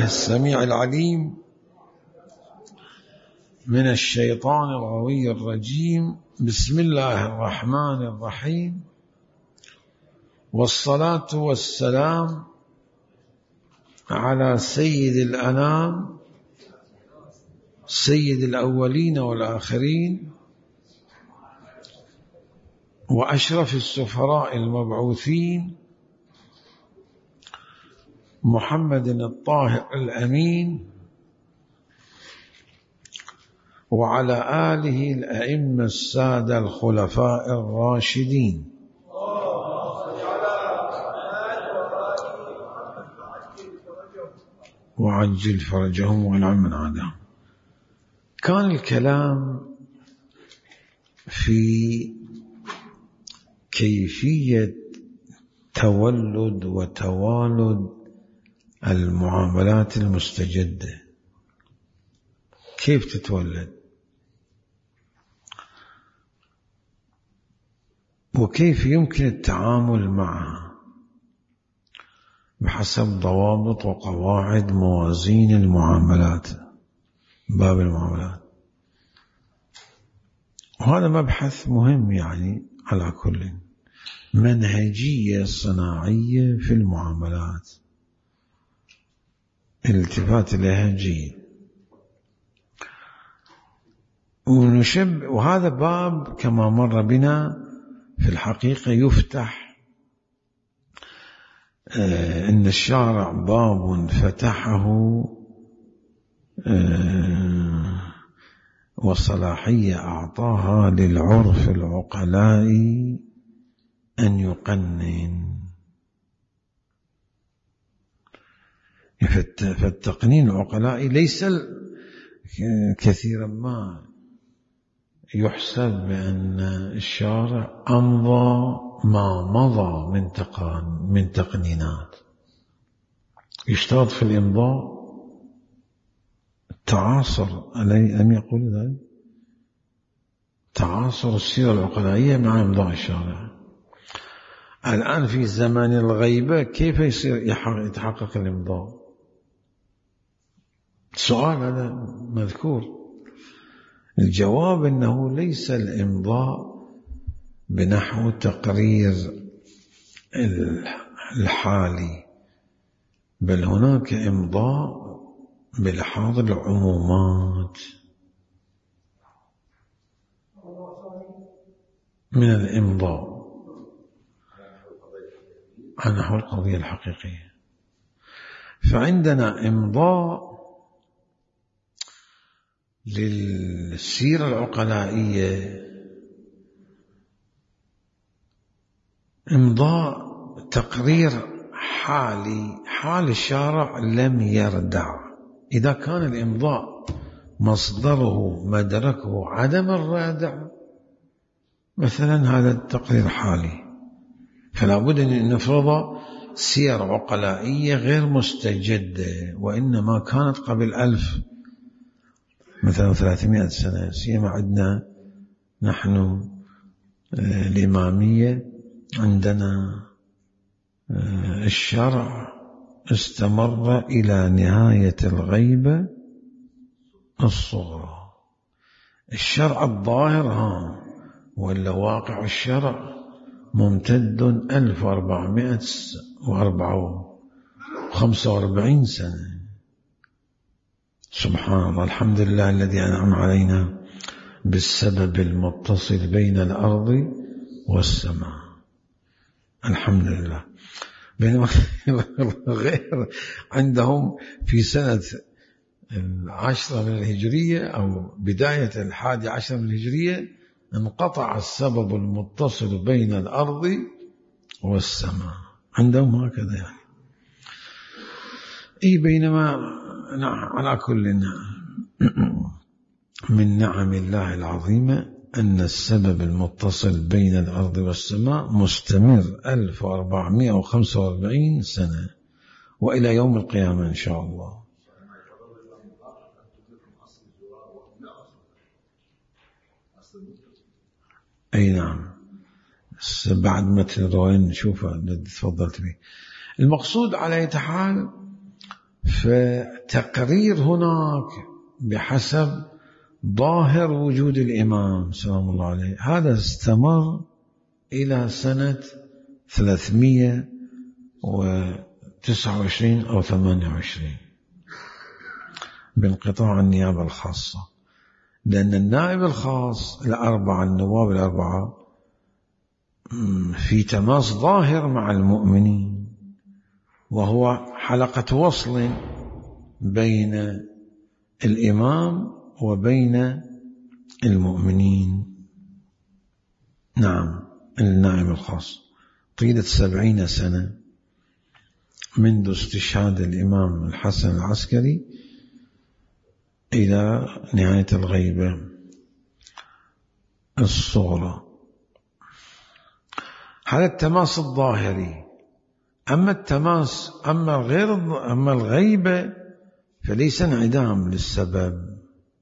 السميع العليم من الشيطان الغوي الرجيم. بسم الله الرحمن الرحيم، والصلاة والسلام على سيد الأنام، سيد الأولين والآخرين، وأشرف السفراء المبعوثين، محمد الطاهر الأمين، وعلى آله الأئمة السادة الخلفاء الراشدين. وعجل فرجهم وانعم من عادهم. كان الكلام في كيفية تولد وتوالد المعاملات المستجدة، كيف تتولد وكيف يمكن التعامل معها بحسب ضوابط وقواعد موازين المعاملات، باب المعاملات. وهذا مبحث مهم، يعني على كل منهجية صناعية في المعاملات، الالتفات إليها جيد. وهذا باب كما مر بنا في الحقيقة يفتح، إن الشارع باب فتحه وصلاحية أعطاها للعرف العقلاء أن يقنن. فالتقنين العقلائي ليس كثيرا ما يحسب بأن الشارع أمضى ما مضى من تقنينات. يشترط في الإمضاء التعاصر، ألم يقول ذلك؟ تعاصر السيرة العقلائية مع إمضاء الشارع. الآن في زمن الغيبة كيف يتحقق الإمضاء؟ سؤال هذا مذكور. الجواب أنه ليس الإمضاء بنحو تقرير الحالي، بل هناك إمضاء بلحاظ العمومات من الإمضاء عن نحو القضية الحقيقية. فعندنا إمضاء للسيرة العقلائية، إمضاء تقرير حال الشارع لم يردع. إذا كان الإمضاء مصدره مدركه عدم الردع، مثلا هذا التقرير حالي، فلا بد أن نفرض سير عقلائية غير مستجدة، وإنما كانت قبل 1000 مثلا 300 سنة. سيما عندنا نحن الإمامية، عندنا الشرع استمر إلى نهاية الغيبة الصغرى. الشرع الظاهر ولا واقع الشرع ممتد 1445 سنة. سبحان الله، الحمد لله الذي أنعم علينا بالسبب المتصل بين الأرض والسماء، الحمد لله. بينما غير عندهم في سنة 10 من الهجرية أو بداية 11 من الهجرية انقطع السبب المتصل بين الأرض والسماء، عندهم هكذا يعني. بينما على كل من نعم الله العظيمة أن السبب المتصل بين الأرض والسماء مستمر 1445 سنة وإلى يوم القيامة إن شاء الله. أي نعم، بعد متن الرواية نشوفها الذي تفضلت به. المقصود على أي حال فتقرير هناك بحسب ظاهر وجود الإمام سلام الله عليه. هذا استمر إلى سنة 329 أو 28 بانقطاع النيابة الخاصة، لأن النائب الخاص النواب الأربعة في تماس ظاهر مع المؤمنين، وهو حلقة وصل بين الإمام وبين المؤمنين. نعم، النائب الخاص طيلة 70 سنة منذ استشهاد الإمام الحسن العسكري إلى نهاية الغيبة الصغرى. هذا التماس الظاهري. أما الغيبة فليس انعدام للسبب،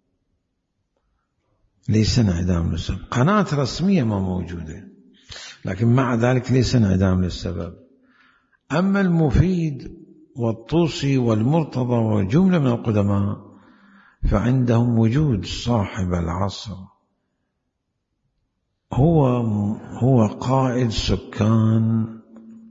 قناة رسمية ما موجودة، لكن مع ذلك ليس انعدام للسبب. أما المفيد والطوسي والمرتضى وجملة من القدماء فعندهم وجود صاحب العصر، هو قائد سكان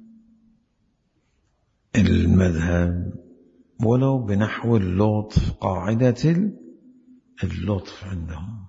المذهب، ولو بنحو اللطف، قاعدة اللطف عندهم.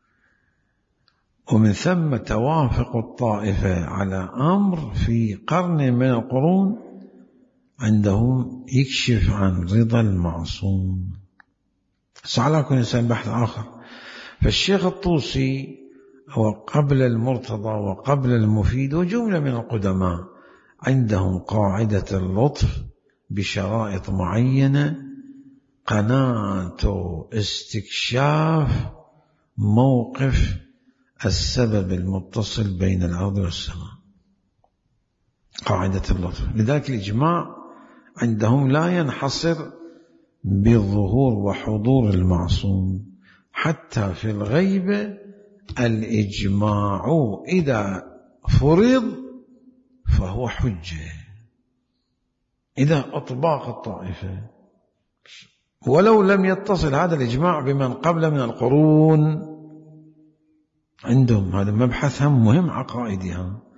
ومن ثم توافق الطائفة على أمر في قرن من القرون عندهم يكشف عن رضا المعصوم. على كل إنسان بحث آخر. فالشيخ الطوسي وقبل المرتضى وقبل المفيد وجملة من القدماء عندهم قاعدة اللطف بشرائط معينة، قناة استكشاف موقف السبب المتصل بين الأرض والسماء، قاعدة اللطف. لذلك الإجماع عندهم لا ينحصر بالظهور وحضور المعصوم، حتى في الغيبة الإجماع إذا فرض فهو حجة، إذا أطباق الطائفة، ولو لم يتصل هذا الإجماع بمن قبل من القرون. عندهم هذا مبحث مهم عقائدي،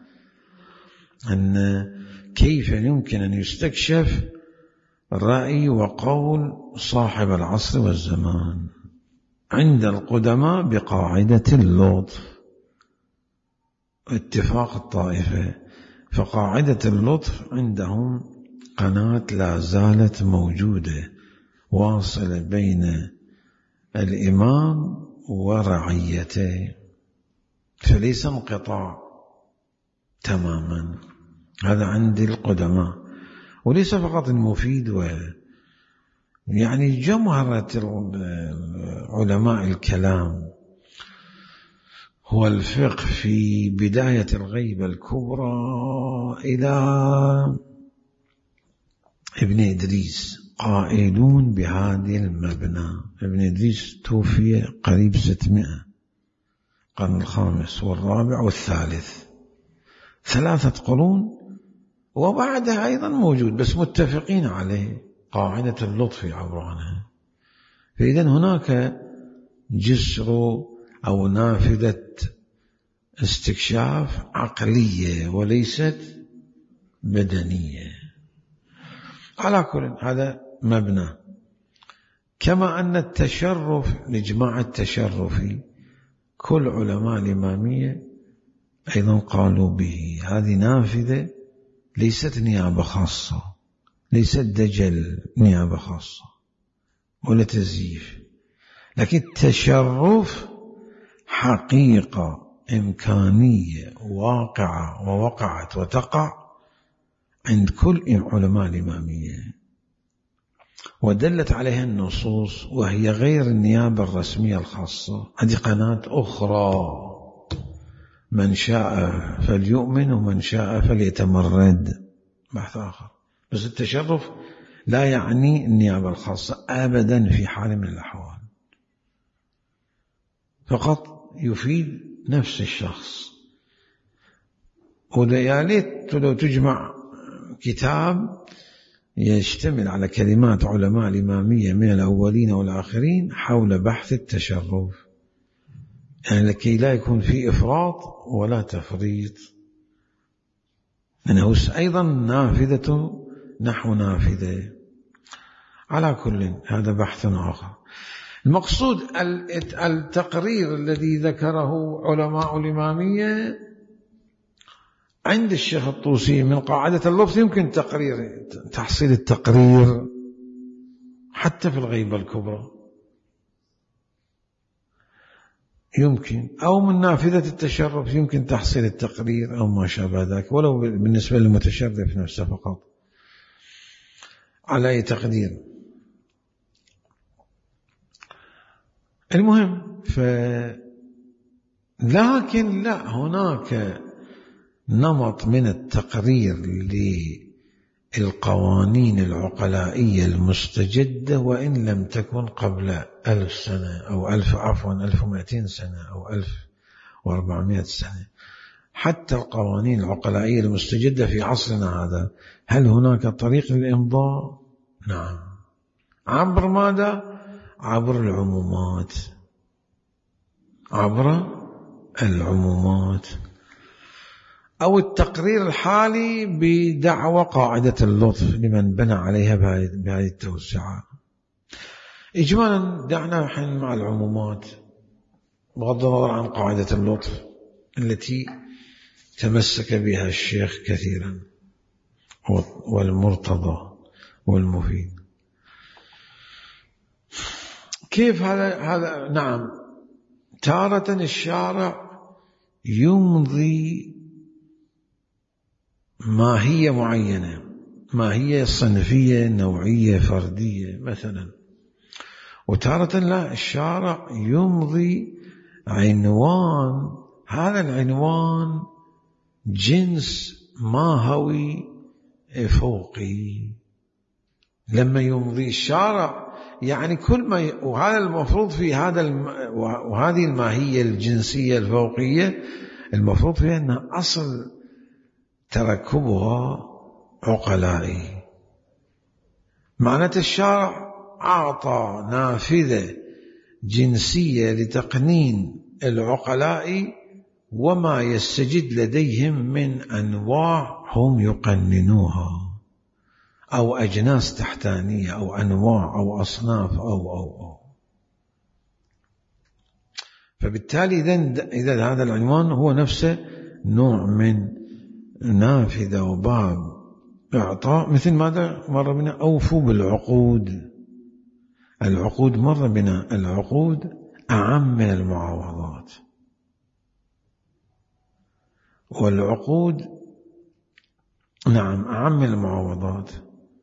أن كيف يمكن أن يستكشف رأي وقول صاحب العصر والزمان عند القدماء بقاعدة اللطف، اتفاق الطائفة. فقاعدة اللطف عندهم قناة لا زالت موجودة واصلة بين الإمام ورعيته، فليس انقطاع تماما. هذا عند القدماء، وليس فقط المفيد يعني جمهرة علماء الكلام والفقه في بداية الغيبة الكبرى إلى ابن إدريس قائلون بهذه المبنى. ابن إدريس توفي قريب 600، القرن الخامس والرابع والثالث، 3 قرون، وبعدها أيضا موجود، بس متفقين عليه قاعدة اللطف عبر عنها. فإذا هناك جسر أو نافذة استكشاف عقلية وليست بدنية. على كل هذا مبنى. كما أن التشرف، الإجماع التشرفي، كل علماء الإمامية أيضا قالوا به. هذه نافذة ليست نيابة خاصة، ليست دجل نيابة خاصة ولا تزييف، لكن التشرف حقيقة إمكانية واقعة ووقعت وتقع عند كل علماء الإمامية، ودلت عليها النصوص، وهي غير النيابة الرسمية الخاصة. هذه قناة أخرى، من شاء فليؤمن ومن شاء فليتمرد، بحث آخر. بس التشرف لا يعني النيابة الخاصة أبدا في حال من الأحوال، فقط يفيد نفس الشخص. ويا ليت لو تجمع كتاب يشتمل على كلمات علماء الإمامية من الأولين والآخرين حول بحث التشرف، يعني لكي لا يكون في إفراط ولا تفريط، أنه أيضا نافذة نحو نافذة. على كل هذا بحث آخر. المقصود التقرير الذي ذكره علماء الإمامية عند الشيخ الطوسي من قاعدة اللفظ يمكن تحصيل التقرير حتى في الغيبة الكبرى يمكن، أو من نافذة التشرف يمكن تحصيل التقرير أو ما شابه ذلك، ولو بالنسبة للمتشرف نفسه فقط على أي تقدير. المهم لكن لا، هناك نمط من التقرير للقوانين العقلائية المستجدة وإن لم تكن قبل 1000 سنة أو 1200 سنة أو 1400 سنة. حتى القوانين العقلائية المستجدة في عصرنا هذا، هل هناك طريق للإمضاء؟ نعم. عبر ماذا؟ عبر العمومات، عبر العمومات، أو التقرير الحالي بدعوى قاعدة اللطف لمن بنى عليها بهذه التوسعة. إجمالا دعنا الحين مع العمومات بغض النظر عن قاعدة اللطف التي تمسك بها الشيخ كثيرا والمرتضى والمفيد. كيف هذا؟ نعم، تارة الشارع يمضي ماهية معينة، ماهية صنفية نوعية فردية مثلا، وتارة لا، الشارع يمضي عنوان، هذا العنوان جنس ماهوي فوقي. لما يمضي الشارع يعني كل ما وهذا المفروض في وهذه الماهية الجنسية الفوقية المفروض فيها أن أصل تركبها عقلائي. معناته الشارع أعطى نافذة جنسية لتقنين العقلاء وما يستجد لديهم من أنواع هم يقننوها، أو أجناس تحتانية أو أنواع أو أصناف أو فبالتالي إذا هذا العنوان هو نفسه نوع من نافذة وباب إعطاء. مثل ماذا مر بنا؟ أوفوا بالعقود. العقود مر بنا، العقود أعم من المعاوضات، والعقود نعم أعم من المعاوضات،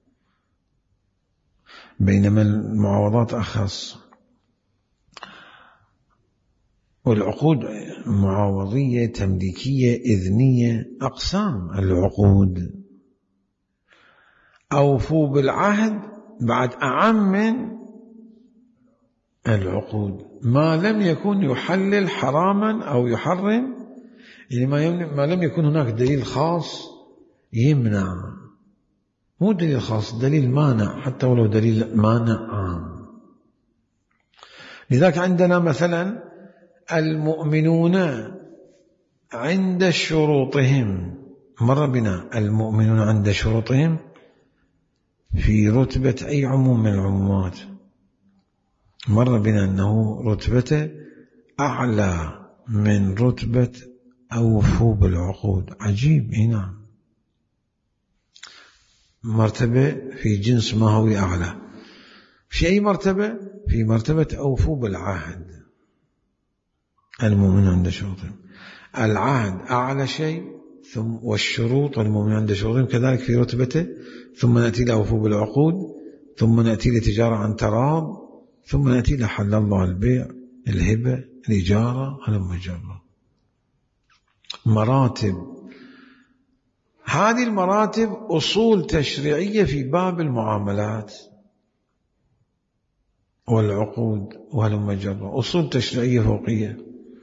بينما المعاوضات أخص. والعقود معاوضية، تمليكية، إذنية، أقسام العقود. أوفوا بالعهد بعد أعم من العقود، ما لم يكن يحلل حراما أو يحرم، يعني ما لم يكن هناك دليل خاص يمنع، مو دليل خاص، دليل مانع، حتى ولو دليل مانع عام. لذلك عندنا مثلا المؤمنون عند شروطهم، مر بنا المؤمنون عند شروطهم في رتبة أي عموم من العمومات، مر بنا أنه رتبته أعلى من رتبة أوفوا بالعقود. عجيب. هنا مرتبة في جنس ما هو أعلى. في أي مرتبة؟ في مرتبة أوفوا بالعهد. المؤمن عند شروطهم، العهد أعلى شيء، ثم والشروط المؤمن عند شروطهم كذلك في رتبته، ثم نأتي لأوفوا بالعقود، ثم نأتي لتجارة عن تراض، ثم نأتي لحل الله البيع، الهبة، الإجارة، المجرة. مراتب. هذه المراتب أصول تشريعية في باب المعاملات والعقود والمجرة، أصول تشريعية فوقية،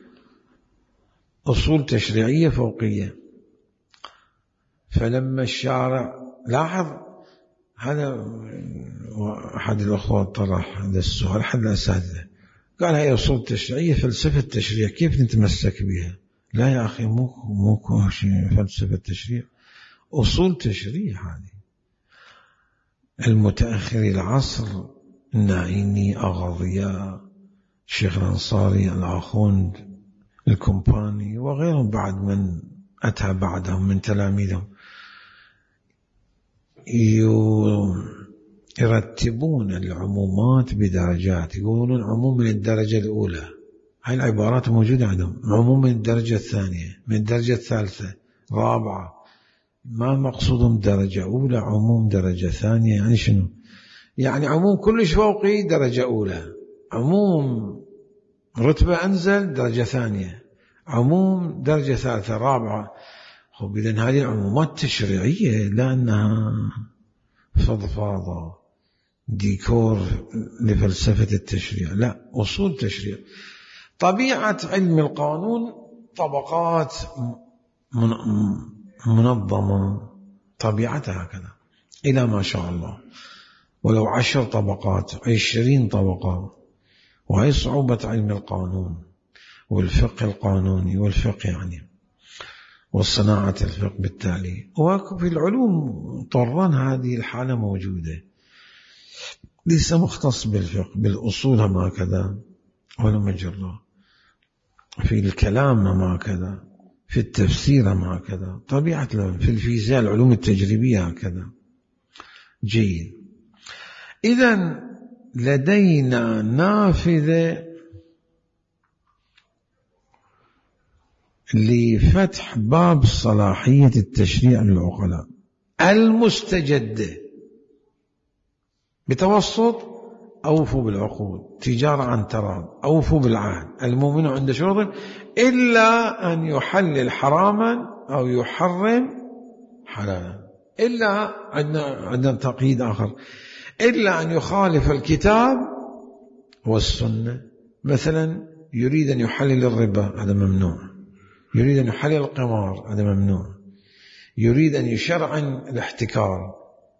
أصول تشريعية فوقية. فلما الشارع لاحظ هذا أحد الأخوة طرح هذا السؤال، أحد الأساتذة قال هي أصول تشريعية، فلسفة التشريع كيف نتمسك بها؟ لا يا أخي، مو فلسفة التشريع، أصول تشريع. هذه المتأخر العصر النائيني، أغاضياء، الشيخ الأنصاري، الآخوند، الكومباني وغيرهم بعد من أتى بعدهم من تلاميذهم يرتبون العمومات بدرجات. يقولون عموم من الدرجة الأولى، هاي العبارات موجودة عندهم، عموم من الدرجة الثانية، من الدرجة الثالثة، رابعة. ما مقصودهم درجة أولى، عموم درجة ثانية؟ يعني شنو؟ يعني عموم كلش فوقي درجة أولى، عموم رتبة أنزل درجة ثانية، عموم درجة ثالثة، رابعة. خب إذن هذه العمومات تشريعية، لأنها فضفاضة ديكور لفلسفة التشريع، لا، أصول تشريع. طبيعة علم القانون طبقات منظمة، طبيعتها هكذا إلى ما شاء الله، ولو 10 طبقات، 20 طبقة. وهي صعوبة علم القانون والفقه القانوني والفقه يعني، وصناعة الفقه بالتالي. وفي العلوم طران هذه الحالة موجودة، ليس مختص بالفقه، بالأصول ما كذا ولا مجرى، في الكلام ما كذا، في التفسير ما كذا، طبيعة في الفيزياء، العلوم التجريبية هكذا. جيد. إذن لدينا نافذة لفتح باب صلاحية التشريع للعقلاء المستجدة بتوسط: أوفوا بالعقود، تجارة عن تراض، أوفوا بالعهد، المؤمن عند شروط، إلا أن يحلل حراما أو يحرم حلالا. إلا عندنا تقييد آخر: إلا أن يخالف الكتاب والسنة. مثلا يريد أن يحلل الربا، هذا ممنوع. يريد أن يحلل القمار، هذا ممنوع. يريد أن يشرعن الاحتكار،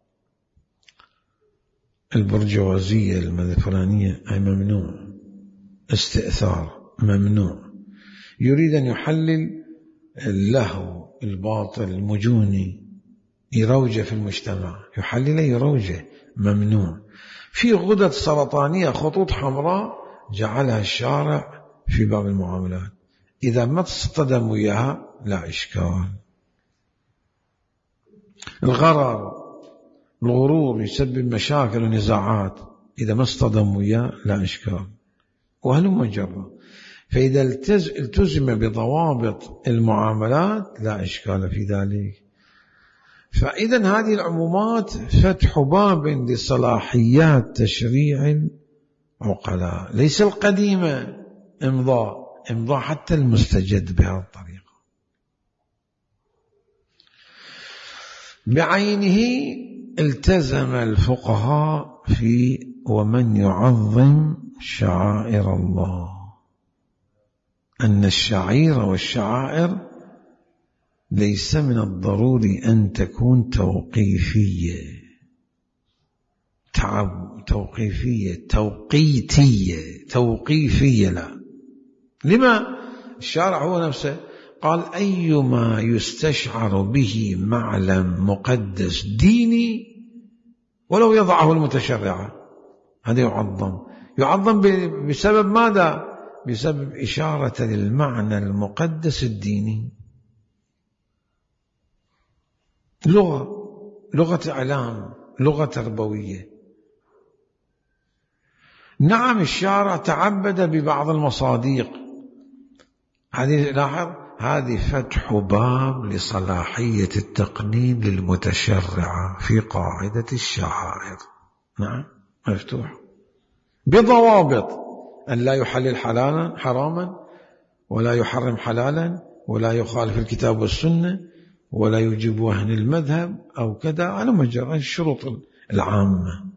البرجوازية الفلانية، أي ممنوع. استئثار ممنوع. يريد أن يحلل اللهو، الباطل، المجوني، يروجه في المجتمع، يحلل يروجه، ممنوع. في غدد سرطانية، خطوط حمراء، جعلها الشارع في باب المعاملات، إذا ما تصطدم وياها لا إشكال. الغرور يسبب مشاكل ونزاعات، إذا ما اصطدم وياه لا إشكال. وهلم جرى. فإذا التزم بضوابط المعاملات لا إشكال في ذلك. فإذا هذه العمومات فتح باب لصلاحيات تشريع العقلاء، ليس القديمة إمضاء حتى المستجد بهذه الطريقة بعينه. التزم الفقهاء في ومن يعظم شعائر الله، أن الشعير والشعائر ليس من الضروري أن تكون توقيفية، توقيفية لا. لما؟ الشارع هو نفسه قال: أيما يستشعر به معلم مقدس ديني ولو يضعه المتشرع، هذا يعظم بسبب ماذا؟ بسبب إشارة للمعنى المقدس الديني. لغة إعلام، لغة تربوية. نعم الشارع تعبد ببعض المصادق، هذه لاحظ، هذه فتح باب لصلاحية التقنين للمتشرع في قاعدة الشعائر. نعم مفتوح بضوابط: أن لا يحلل حراما، ولا يحرم حلالا، ولا يخالف الكتاب والسنة، ولا يجب وهن المذهب أو كذا، على مجرى الشروط العامة.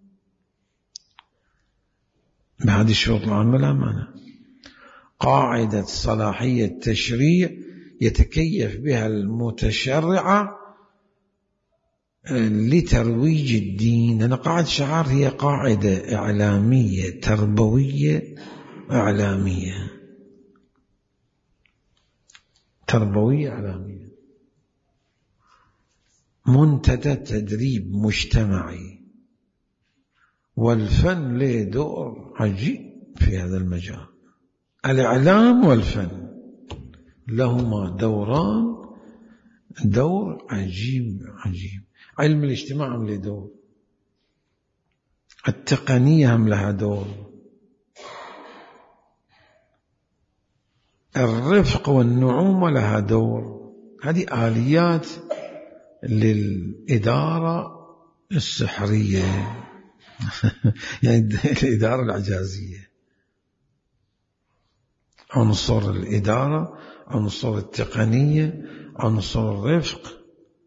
بهذه الشروط العامة لا معنى. قاعدة صلاحية التشريع يتكيف بها المتشرع لترويج الدين. أنا قاعدة شعار هي قاعدة إعلامية تربوية إعلامية، تربوية إعلامية، منتدى تدريب مجتمعي. والفن له دور عجيب في هذا المجال. الإعلام والفن لهما دوران، دور عجيب عجيب. علم الاجتماع هم له دور، التقنية هم لها دور، الرفق والنعومة لها دور. هذه آليات للإدارة السحرية يعني الإدارة الإعجازية. عنصر الإدارة، عنصر التقنية، عنصر الرفق،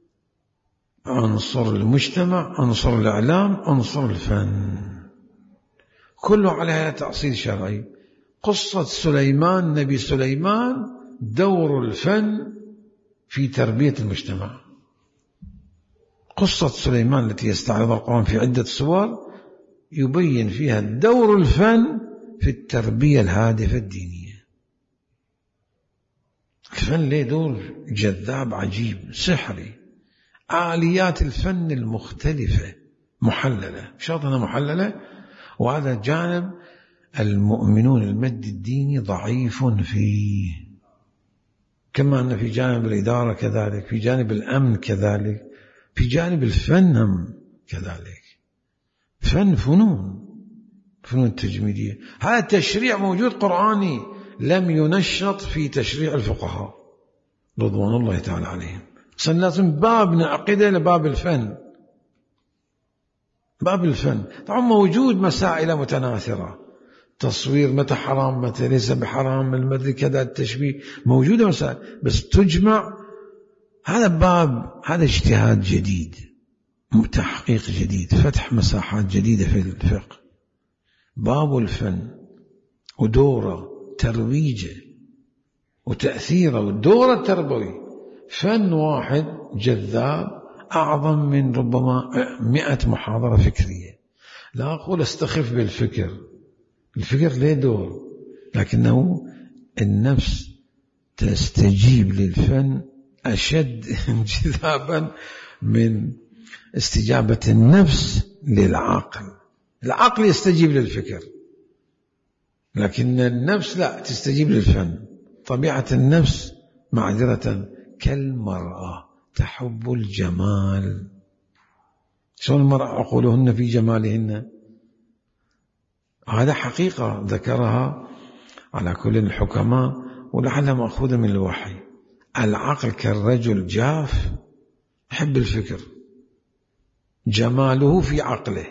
عنصر المجتمع، عنصر الإعلام، عنصر الفن، كله عليها تأصيل شرعي. قصة سليمان، نبي سليمان، دور الفن في تربية المجتمع. قصة سليمان التي يستعرضها القرآن في عدة صور يبين فيها دور الفن في التربية الهادفة الدينية. الفن له دور جذاب عجيب سحري. آليات الفن المختلفة محللة، شرطنا محللة، وهذا جانب المؤمنون المد الديني ضعيف فيه، كما أن في جانب الإدارة كذلك، في جانب الأمن كذلك، في جانب الفن هم كذلك. فن فنون التجميلية. هذا التشريع موجود قرآني لم ينشط في تشريع الفقهاء رضوان الله تعالى عليهم. لازم باب نعقده لباب الفن. باب الفن طبعا موجود مسائل متناثرة، تصوير متى حرام متى ليس بحرام، المدري كذا، التشبيه، موجودة مسائل بس تجمع. هذا باب، هذا اجتهاد جديد، تحقيق جديد، فتح مساحات جديدة في الفقه. باب الفن ودوره، ترويجه وتأثيره والدور التربوي. فن واحد جذاب أعظم من ربما 100 محاضرة فكرية. لا أقول استخف بالفكر، الفكر له دور، لكنه النفس تستجيب للفن أشد انجذابا من استجابة النفس للعقل. العقل يستجيب للفكر، لكن النفس لا تستجيب للفن. طبيعة النفس معذرة كالمرأة تحب الجمال. شلون المرأة عقولهن في جمالهن؟ هذا حقيقة ذكرها على كل الحكماء ولعلها مأخوذة من الوحي. العقل كالرجل جاف يحب الفكر، جماله في عقله.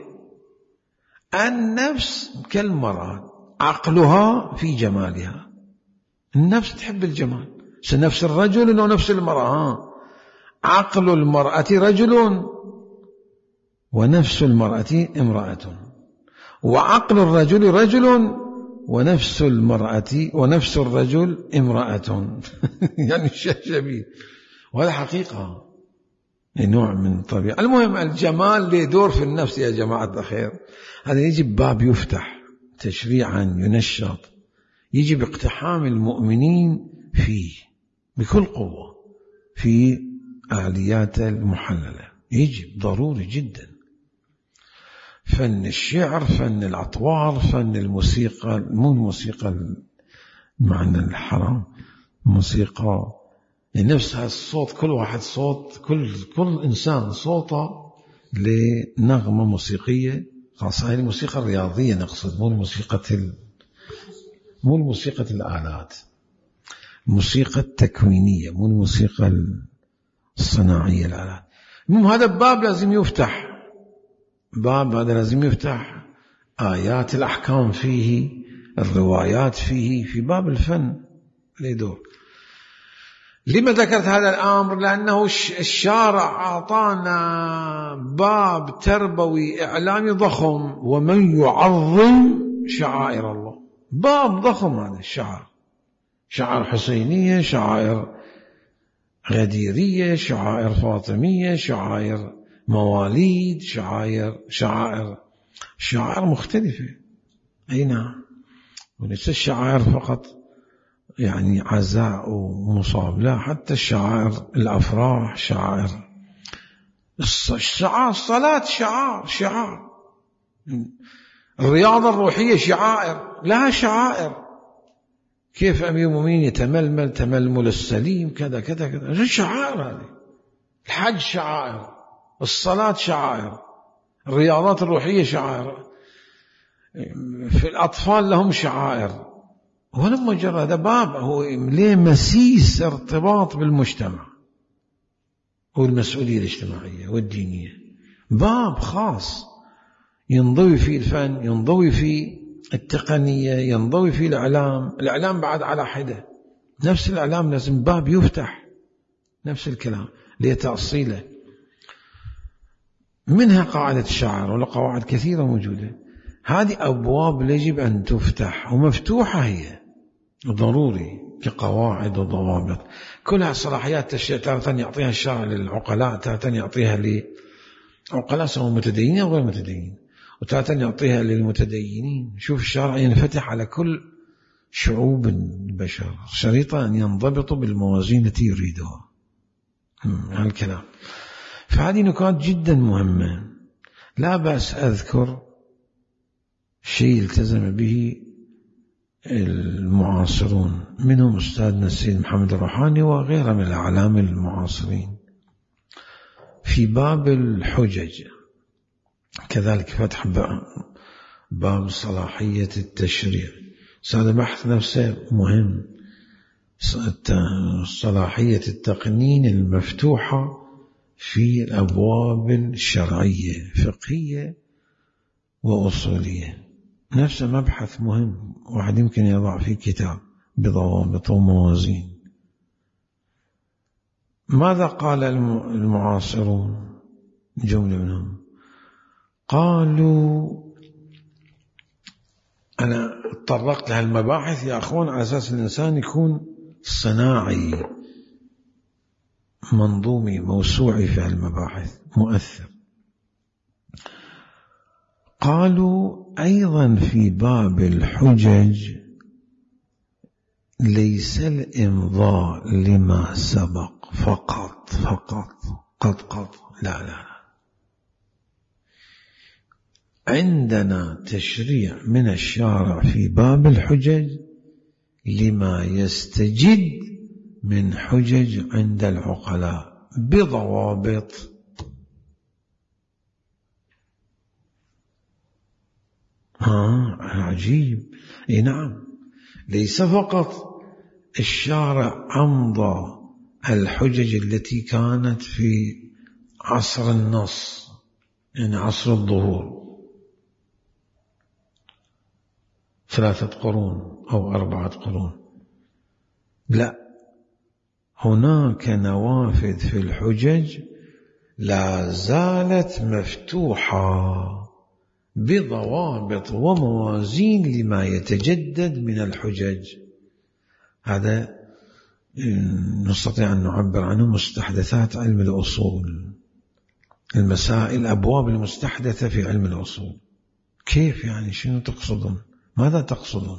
النفس كالمرأة عقلها في جمالها. النفس تحب الجمال، نفس الرجل ونفس المرأة. عقل المرأة رجل ونفس المرأة امرأة، وعقل الرجل رجل ونفس المرأة ونفس الرجل امرأة يعني شبيه. وهذا حقيقة نوع من طبيعة. المهم الجمال له دور في النفس يا جماعة الخير. هذا يجب باب يفتح تشريعا ينشط، يجب اقتحام المؤمنين فيه بكل قوة في آليات المحللة، يجب ضروري جدا. فن الشعر، فن الأطوار، فن الموسيقى، مو الموسيقى معنى الحرام، موسيقى نفس الصوت، كل واحد صوت، كل إنسان صوته لنغمة موسيقية خاصة. هذه الموسيقى الرياضية نقصد، مو الموسيقى الآلات، الموسيقى التكوينية، مو الموسيقى الصناعية الآلات. المهم هذا باب لازم يفتح، باب هذا لازم يفتح. آيات الأحكام فيه، الروايات فيه، في باب الفن له دور. لما ذكرت هذا الأمر؟ لأنه الشارع أعطانا باب تربوي إعلامي ضخم، ومن يعظم شعائر الله. باب ضخم هذا الشعائر، شعائر حسينية، شعائر غديرية، شعائر فاطمية، شعائر مواليد، شعائر مختلفة. أي نعم، وليس الشعائر فقط يعني عزاء ومصاب، لا، حتى الشعائر الأفراح شعائر، الصلاة شعار، الرياضة الروحية شعائر، لها شعائر. كيف أمير المؤمنين يتململ تململ السليم كذا كذا كذا، شعائر هذه. الحج شعائر، الصلاة شعائر، الرياضات الروحية شعائر، في الأطفال لهم شعائر. ولا مجرد هذا باب، هو ليه مسيس ارتباط بالمجتمع والمسؤولية الاجتماعية والدينية، باب خاص ينضوي فيه الفن، ينضوي فيه التقنية، ينضوي فيه الإعلام بعد على حدة، نفس الإعلام لازم باب يفتح، نفس الكلام لتأصيله. منها قاعدة الشعائر، ولا قواعد كثيرة موجودة. هذه أبواب يجب أن تفتح، ومفتوحة هي ضروري كقواعد وضوابط، كلها صلاحيات تشريع. تارة يعطيها الشرع للعقلاء، تارة يعطيها لعقلاء سواء متدينين أو غير متدينين، وتارة يعطيها للمتدينين. شوف الشرع ينفتح على كل شعوب البشر، شريطة أن ينضبطوا بالموازين التي يريدها. هالكلام. فهذه نقاط جدا مهمة. لا بأس أذكر شيء التزم به المعاصرون، منهم أستاذنا السيد محمد الروحاني وغيره من الأعلام المعاصرين، في باب الحجج كذلك فتح باب صلاحية التشريع. هذا بحث نفسه مهم، صلاحية التقنين المفتوحة في الأبواب الشرعية فقهية وأصولية، نفس مبحث مهم، واحد يمكن يضع فيه كتاب بضوابط وموازين. ماذا قال المعاصرون؟ جملة منهم قالوا، أنا تطرقت لها المباحث يا أخوان على أساس الإنسان يكون صناعي منظومي موسوعي في المباحث مؤثر. قالوا أيضا في باب الحجج ليس الإمضاء لما سبق فقط لا، عندنا تشريع من الشارع في باب الحجج لما يستجد من حجج عند العقلاء بضوابط. عجيب. نعم، ليس فقط الشارع أمضى الحجج التي كانت في عصر النص، يعني عصر الظهور 3 قرون أو 4 قرون، لا، هناك نوافذ في الحجج لا زالت مفتوحة بضوابط وموازين لما يتجدد من الحجج. هذا نستطيع أن نعبر عنه مستحدثات علم الأصول، المسائل أبواب المستحدثة في علم الأصول. كيف يعني؟ شنو تقصدون؟ ماذا تقصدون؟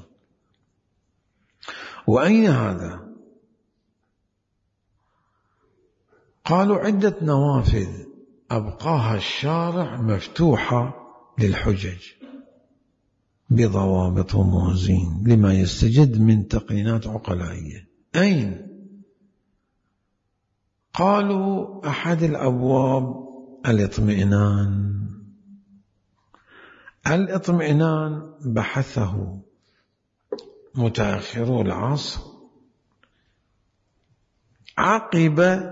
وأين هذا؟ قالوا عدة نوافذ أبقاها الشارع مفتوحة للحجج بضوابط وموازين لما يستجد من تقنينات عقلائية. أين؟ قالوا أحد الأبواب الاطمئنان بحثه متأخرو العصر عقب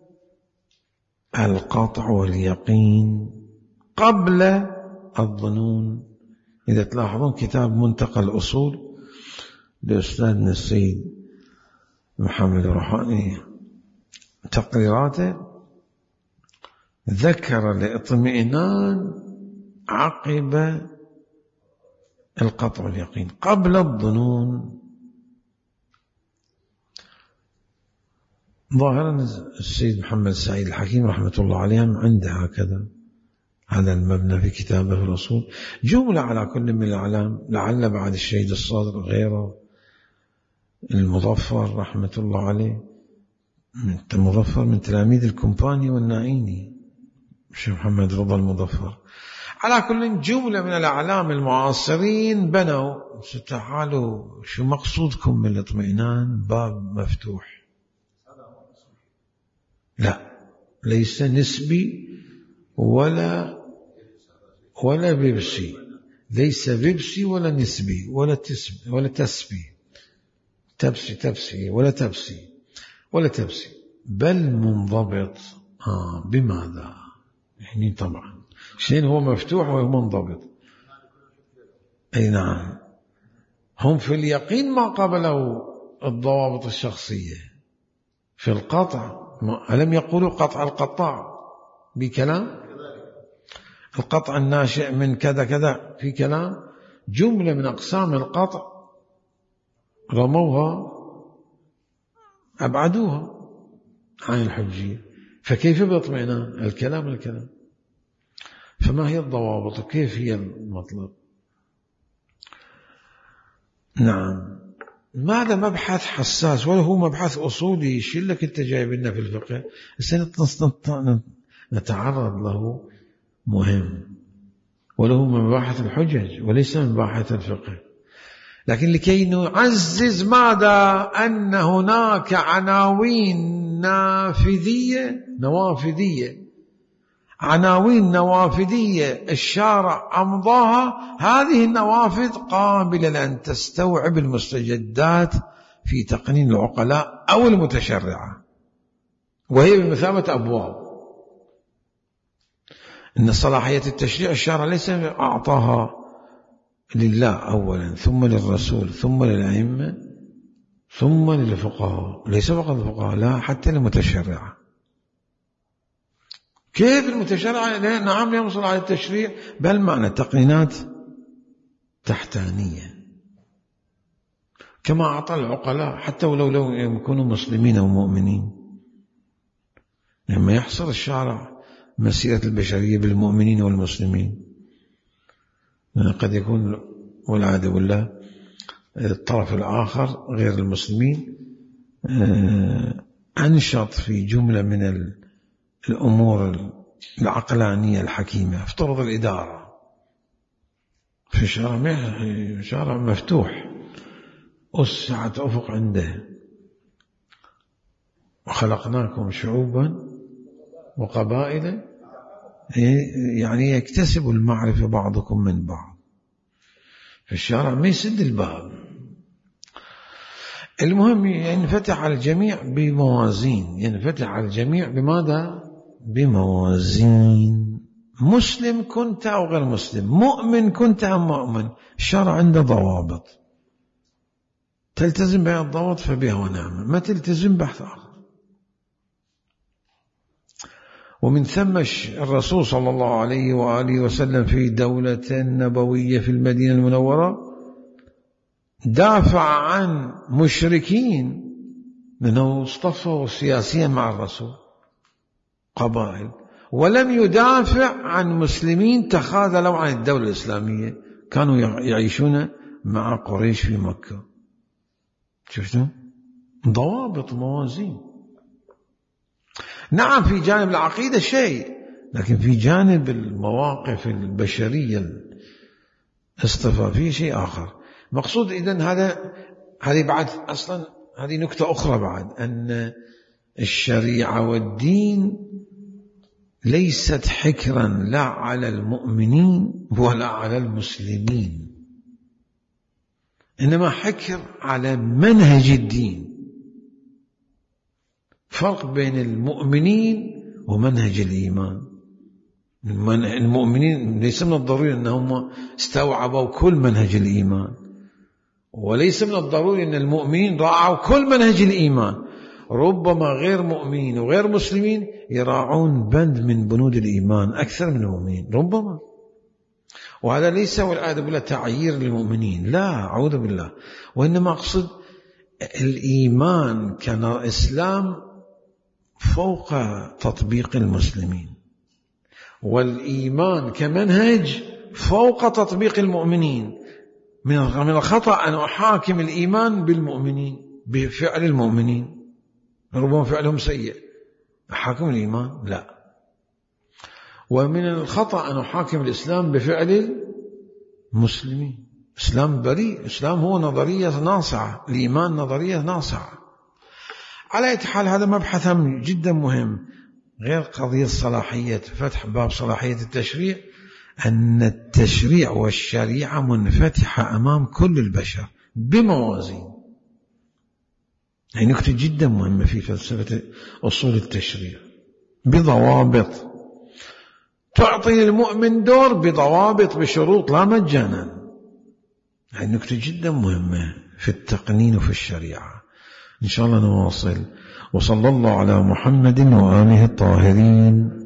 القطع واليقين قبل الظنون. إذا تلاحظون كتاب منتقى الأصول لأستاذنا السيد محمد الروحاني تقريراته ذكر الاطمئنان عقب القطع واليقين قبل الظنون. ظاهرا السيد محمد سعيد الحكيم رحمة الله عليه عنده هكذا على المبنى في كتابه الرسول جملة على كل من الأعلام، لعل بعد الشهيد الصادق وغيره، المظفر رحمة الله عليه، المظفر من تلاميذ الكومباني والنائيني، الشيخ محمد رضا المظفر. على كل جملة من الأعلام المعاصرين بنوا. تعالوا شو مقصودكم من الاطمئنان؟ باب مفتوح، لا ليس نسبي ولا بيبسي، ليس بيبسي ولا نسبي ولا تبسي ولا تبسي، بل منضبط. بماذا؟ يعني طبعا شيء هو مفتوح ومنضبط. أي نعم، هم في اليقين ما قبلوا الضوابط الشخصية. في القطع ألم يقولوا قطع القطاع بكلام؟ القطع الناشئ من كذا كذا في كلام. جملة من أقسام القطع رموها، أبعدوها عن الحجية، فكيف باطمئنان؟ الكلام. فما هي الضوابط؟ كيف هي المطلب؟ نعم، ماذا مبحث حساس، ولا هو مبحث أصولي. شو لك أنت جايب لنا في الفقه نتعرض له، مهم، وله من مباحث الحجج وليس من مباحث الفقه. لكن لكي نعزز ماذا؟ أن هناك عناوين نوافذية الشارع أمضاها. هذه النوافذ قابلة لأن تستوعب المستجدات في تقنين العقلاء أو المتشرعة، وهي بمثابة أبواب. إن صلاحية التشريع الشارع ليس أعطاها لله أولا، ثم للرسول، ثم للأئمة، ثم للفقهاء. ليس فقط الفقهاء، لا، حتى المتشرعة. كيف المتشرعة؟ نعم لهم صلاحية التشريع، بل معنى تقنينات تحتانية كما أعطى العقلاء، حتى ولو يكونوا مسلمين أو مؤمنين. لما يحصر الشارع مسيرة البشرية بالمؤمنين والمسلمين، قد يكون والعياذ بالله الطرف الآخر غير المسلمين أنشط في جملة من الأمور العقلانية الحكيمة. افترض الإدارة في شارع مفتوح، وسعة أفق عنده، وخلقناكم شعوبا وقبائل، يعني يكتسب المعرفة بعضكم من بعض. في الشارع ما يسد الباب. المهم ينفتح على الجميع بموازين، ينفتح على الجميع بماذا؟ بموازين. مسلم كنت أو غير مسلم، مؤمن كنت أو مؤمن، الشارع عنده ضوابط، تلتزم بها الضوابط فبها ونعمة، ما تلتزم بحث آخر. ومن ثم الرسول صلى الله عليه وآله وسلم في دولة نبوية في المدينة المنورة دافع عن مشركين منه اصطفوا سياسيا مع الرسول قبائل، ولم يدافع عن مسلمين تخاذلوا عن الدولة الإسلامية، كانوا يعيشون مع قريش في مكة. شفتوا؟ ضوابط، موازين. نعم في جانب العقيدة شيء، لكن في جانب المواقف البشرية الاصطفاء فيه شيء آخر. مقصود إذن هذه بعد أصلا هذه نكتة أخرى بعد، أن الشريعة والدين ليست حكرا لا على المؤمنين ولا على المسلمين، إنما حكر على منهج الدين. فرق بين المؤمنين ومنهج الإيمان. المؤمنين ليس من الضروري أنهم استوعبوا كل منهج الإيمان، وليس من الضروري أن المؤمنين راعوا كل منهج الإيمان. ربما غير مؤمنين وغير مسلمين يراعون بند من بنود الإيمان أكثر من المؤمنين ربما، وهذا ليس والعياذ بالله تعيير للمؤمنين، لا، أعوذ بالله، وإنما أقصد الإيمان كان إسلام فوق تطبيق المسلمين، والإيمان كمنهج فوق تطبيق المؤمنين. من الخطأ أن أحاكم الإيمان بالمؤمنين، بفعل المؤمنين، ربما فعلهم سيء، أحاكم الإيمان لا. ومن الخطأ أن أحاكم الإسلام بفعل المسلمين. إسلام بريء، إسلام هو نظرية ناصعة، الإيمان نظرية ناصعة. على أي حال هذا مبحث جدا مهم، غير قضية صلاحية فتح باب صلاحية التشريع، أن التشريع والشريعة منفتحة أمام كل البشر بموازين. هي نكتة جدا مهمة في فلسفة أصول التشريع، بضوابط تعطي للمؤمن دور، بضوابط بشروط، لا مجانا. هي نكتة جدا مهمة في التقنين وفي الشريعة. إن شاء الله نواصل. وصلى الله على محمد وآله الطاهرين.